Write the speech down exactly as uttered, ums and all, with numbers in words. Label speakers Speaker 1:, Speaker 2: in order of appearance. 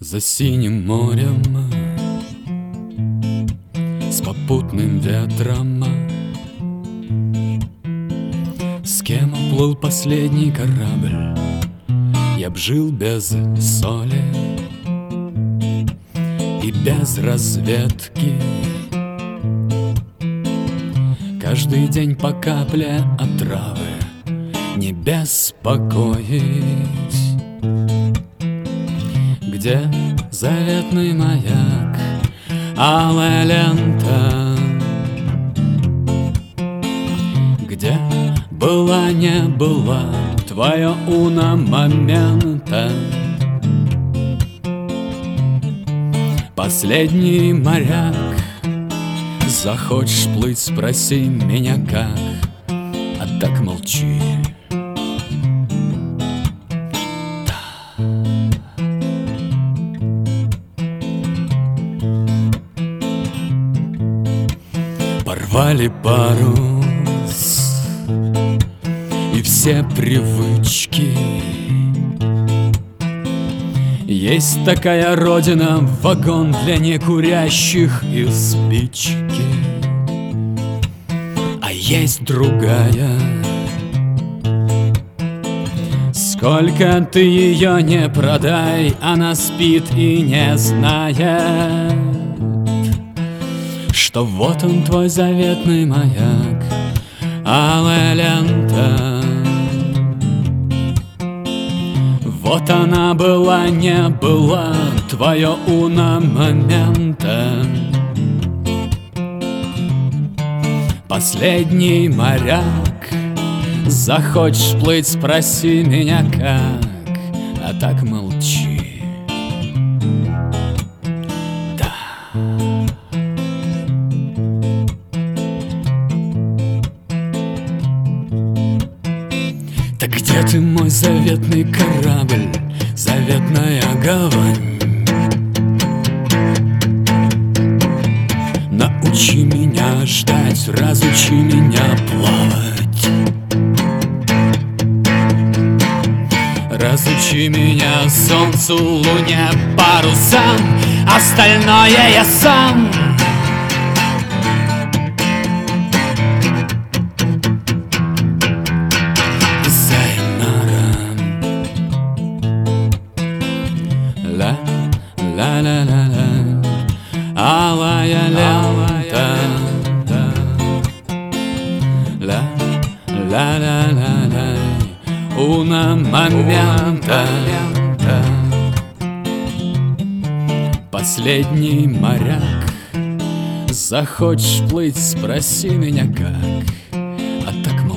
Speaker 1: За синим морем, с попутным ветром, с кем уплыл последний корабль, я б жил без соли и без разведки. Каждый день по капле отравы не беспокоить. Где заветный маяк, алая лента? Где была, не была твоя уна момента? Последний моряк, захочешь плыть, спроси меня как, а так молчи. Порвали парус и все привычки. Есть такая родина, вагон для некурящих и спички. А есть другая, сколько ты ее не продай, она спит и не знает, что вот он твой заветный маяк, алая лента. Вот она была, не была твоя уна момента. Последний моряк, захочешь плыть, спроси меня как, а так молчи. Да. Так где ты, мой заветный корабль, заветная гавань? Научи меня ждать, разучи меня плавать. Разучи меня солнцу, луне, парусам, остальное я сам. Ла-ла-ла-ла, алая лента. Ла-ла-ла-ла, уна момента. Последний моряк, захочешь плыть, спроси меня как, а так